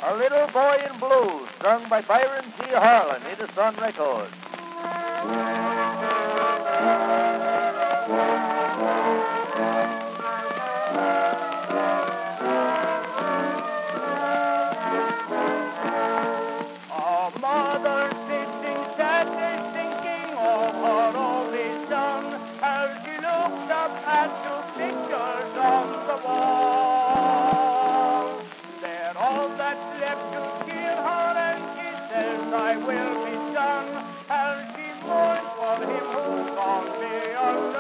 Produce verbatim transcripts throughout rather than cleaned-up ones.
A Little Boy in Blue, sung by Byron T. Harlan, it is on record. A mother sitting sadly thinking of her only son as she looked up at two pictures on the wall. They're all that's left to cheer her, and she says, I will be done, as she mourns for him who's gone beyond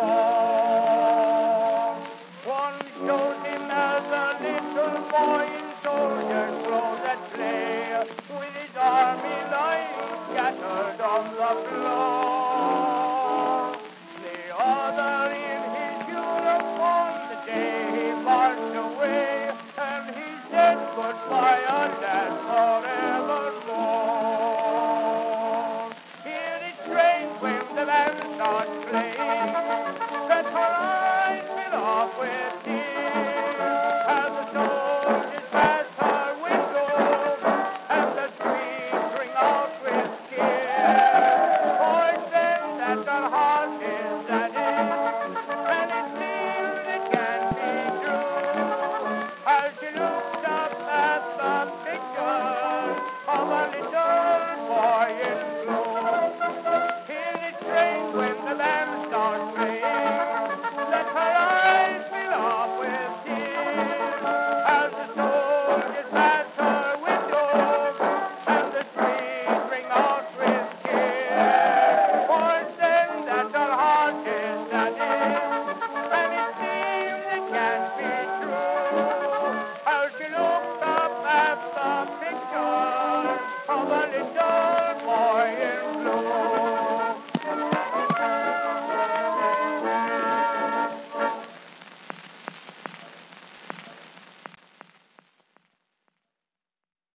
recall. One shows him as a little boy in soldier's clothes at play, with his army lying scattered on the floor. The other in his uniform the day he marched away, and he said goodbye on that forevermore. Hear the train when the band starts playing, that her eyes fill up with tears, as the soldiers pass her window, and the streets ring out with cheers. For it says that her heart is at ease, and it seems it can't be true, as she looks